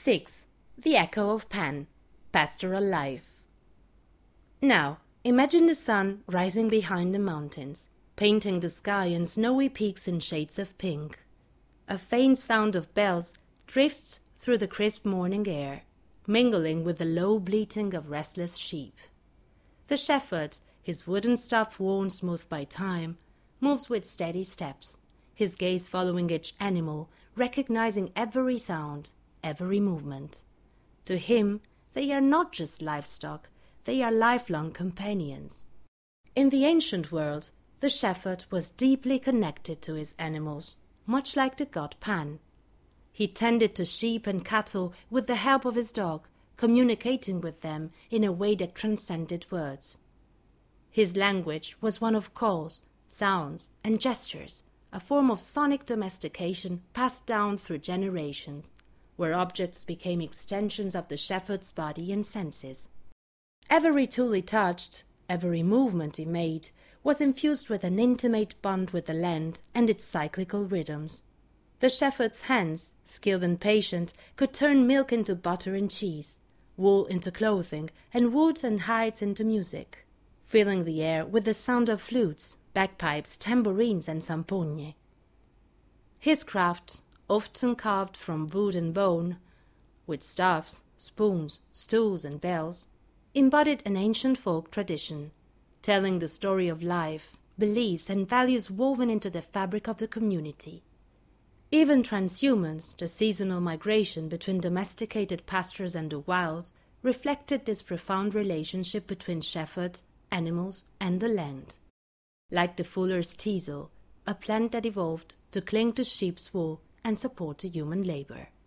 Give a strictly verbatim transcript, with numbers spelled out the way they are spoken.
six. The Echo of Pan, Pastoral Life. Now, imagine the sun rising behind the mountains, painting the sky in snowy peaks in shades of pink. A faint sound of bells drifts through the crisp morning air, mingling with the low bleating of restless sheep. The shepherd, his wooden staff worn smooth by time, moves with steady steps, his gaze following each animal, recognizing every sound, every movement. To him, they are not just livestock, they are lifelong companions. In the ancient world, the shepherd was deeply connected to his animals, much like the god Pan. He tended to sheep and cattle with the help of his dog, communicating with them in a way that transcended words. His language was one of calls, sounds, and gestures, a form of sonic domestication passed down through generations, where objects became extensions of the shepherd's body and senses. Every tool he touched, every movement he made, was infused with an intimate bond with the land and its cyclical rhythms. The shepherd's hands, skilled and patient, could turn milk into butter and cheese, wool into clothing, and wood and hides into music, filling the air with the sound of flutes, bagpipes, tambourines, and zampogne. His craft, often carved from wood and bone, with staffs, spoons, stools, and bells, embodied an ancient folk tradition, telling the story of life, beliefs, and values woven into the fabric of the community. Even transhumance, the seasonal migration between domesticated pastures and the wild, reflected this profound relationship between shepherd, animals, and the land. Like the fuller's teasel, a plant that evolved to cling to sheep's wool and support the human labor.